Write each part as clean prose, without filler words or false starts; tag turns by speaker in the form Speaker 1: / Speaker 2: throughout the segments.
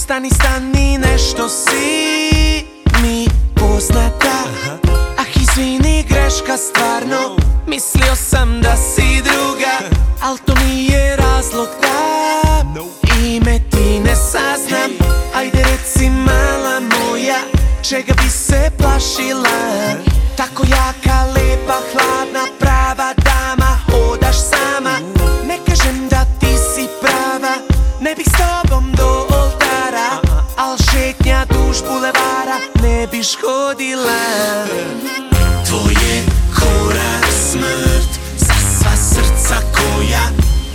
Speaker 1: Stani, stani, nešto si mi poznata. Ah, izvini, greška stvarno, mislio sam da si druga, al to nije razlog da ime ti ne saznam. Ajde reci mala moja, čega bi se plašila? Tako jaka, lepa, hladna, prava dama, hodaš sama. Ne kažem da ti si prava, ne bih s tobom do oltara, al šetnja duž bulevara ne biš hodila. Tvoj je korak smrt za sva srca koja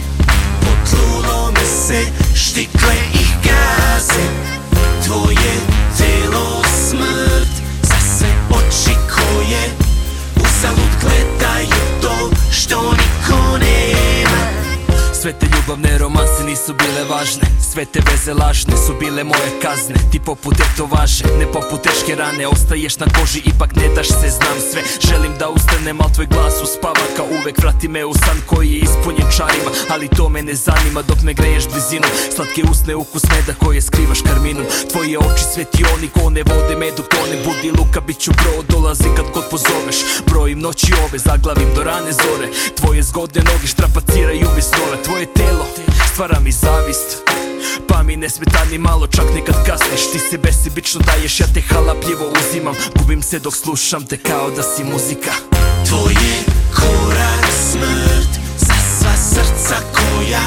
Speaker 1: potlulo me se štikle i gaze. Tvoje telo smrt za sve oči koje uzalud gledaju to što niko nema.
Speaker 2: Sve te ljubavne romanse nisu bile važne, sve te veze lažne su bile moje kazne. Ti poput tetovaže, ne poput teške rane, ostaješ na koži, ipak ne daš se, znam sve. Želim da ustanem, al tvoj glas uspava kao uvek. Vrati me u san koji je ispunjen čarima, ali to me ne zanima dok me greješ blizinu. Slatke usne, ukus meda koje skrivaš karminom. Tvoje oči svetioni ko ne vode me dok to ne budi luka. Bit ću bro, dolazim kad god pozoveš. Brojim noći ove, zaglavim do rane zore. Tvoje zgodne noge štrapaciraju mi snove. Tvoje telo stvara mi zavist, pa mi ne smeta ni malo, čak nekad kasniš. Ti se besebično daješ, ja te halapljivo uzimam. Gubim se dok slušam te kao da si muzika.
Speaker 1: Tvoj je korak smrt za sva srca koja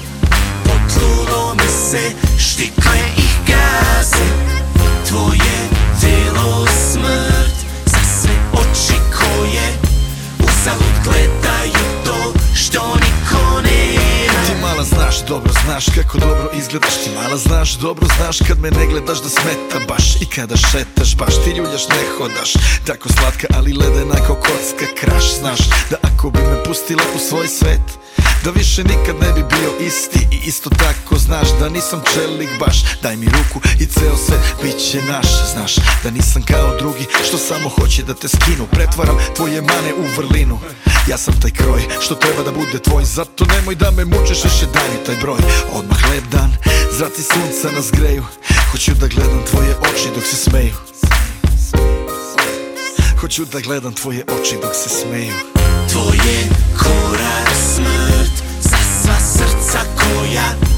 Speaker 1: potlulo me se štikle i gaze. Tvoje telo smrt za sve oči koje uzalud gledaju to što niko nema.
Speaker 3: Ti mala znaš, dobro znaš kako dobro izgledaš. Ti mala znaš, dobro znaš kad me ne gledaš da smeta baš. I kada šetaš baš, ti ljuljaš, ne hodaš. Tako slatka, ali ledena ko kocka kraš. Znaš da ako bi me pustila u svoj svet, da više nikad ne bi bio isti. I isto tako znaš da nisam čelik baš. Daj mi ruku i ceo sve bit će naš. Znaš da nisam kao drugi što samo hoće da te skinu. Pretvaram tvoje mane u vrlinu. Ja sam taj kroj što treba da bude tvoj. Zato nemoj da me mučiš, više daj mi taj broj. Odmah lep dan, zraci sunca nas greju. Hoću da gledam tvoje oči dok se smeju. Hoću da gledam tvoje oči dok se smeju.
Speaker 1: Tvoj je korak smrt za sva srca koja